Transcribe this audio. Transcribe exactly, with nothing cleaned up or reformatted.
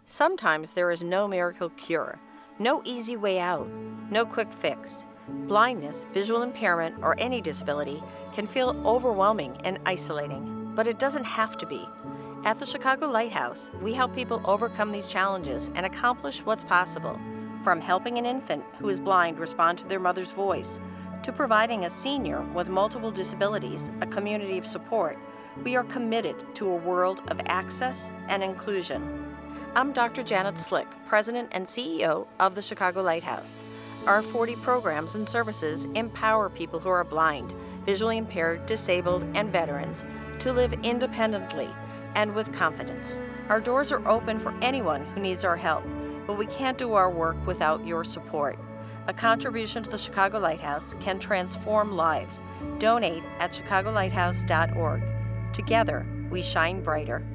Sometimes there is no miracle cure, no easy way out, no quick fix. Blindness, visual impairment, or any disability can feel overwhelming and isolating, but it doesn't have to be. At the Chicago Lighthouse, we help people overcome these challenges and accomplish what's possible. From helping an infant who is blind respond to their mother's voice, to providing a senior with multiple disabilities a community of support, we are committed to a world of access and inclusion. I'm Doctor Janet Slick, President and C E O of the Chicago Lighthouse. Our forty programs and services empower people who are blind, visually impaired, disabled, and veterans to live independently and with confidence. Our doors are open for anyone who needs our help, but we can't do our work without your support. A contribution to the Chicago Lighthouse can transform lives. Donate at chicago lighthouse dot org. Together, we shine brighter.